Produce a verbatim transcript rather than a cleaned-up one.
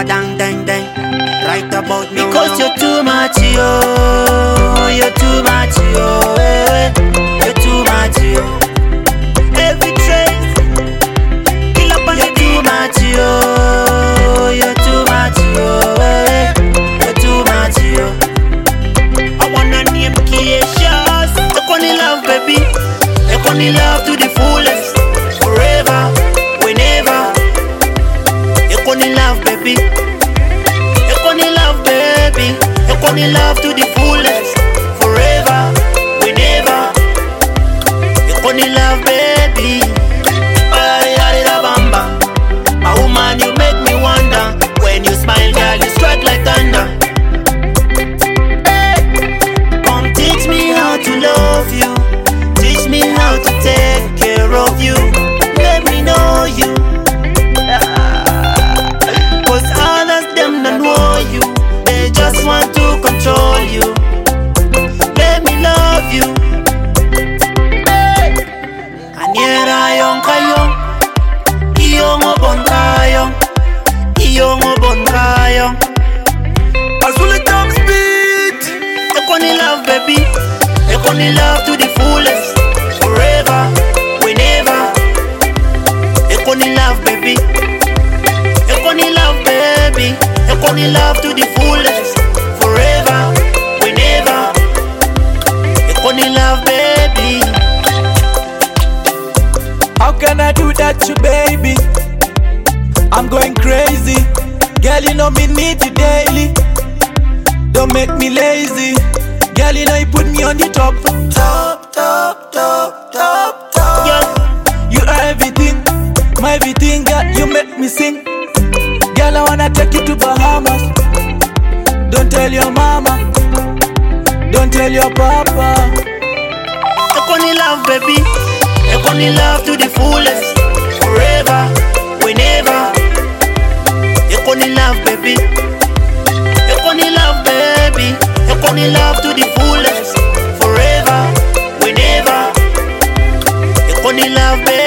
dang dang dang. Right about now. Because you're too much, yo. You're too much, yo. eh. You're too much, yo. Every trace, kill up on you're too much, yo. You're too much, yo. eh. You're too much, yo. I wanna name Keisha's. Take on the love, baby. Take on the love to the fullest. Forever, whenever. Take on the love, baby. Take on the love, baby. Take on the love to the fullest. Forever, whenever. Take on the love, baby. Ba-da-da-da-bam-bam. My woman, you make me wonder. When you smile, girl, you strike like thunder. Hey. Come teach me how to love you. Teach me how to take care of you. Let me know you. Cause others, them don't know you. They just want to control you. Let me love you. Hey. Anyera yon kayo. Iyo mo bon kayo. Iyo mo bon kayo. Azule top speed. Take on the love, baby. Take on the love to the fullest. Forever, whenever. Take on the love, baby. Take on the love, baby. Take on the love to the fullest. Forever, whenever. Take on the love, baby. How can I do that to baby? I'm going crazy. Girl, you know me need you daily. Don't make me lazy. Girl, you know you put me on the top. Top, top, top, top, top. Girl, You are everything, my everything. Girl, you make me sing. Girl, I wanna take you to Bahamas. Don't tell your mama. Don't tell your papa. take on the love, baby. Take on the love to the fullest. Forever, whenever. Take on the love, baby. Take on the love, baby. Take on the love to the fullest. Forever, whenever. Take on the love, baby.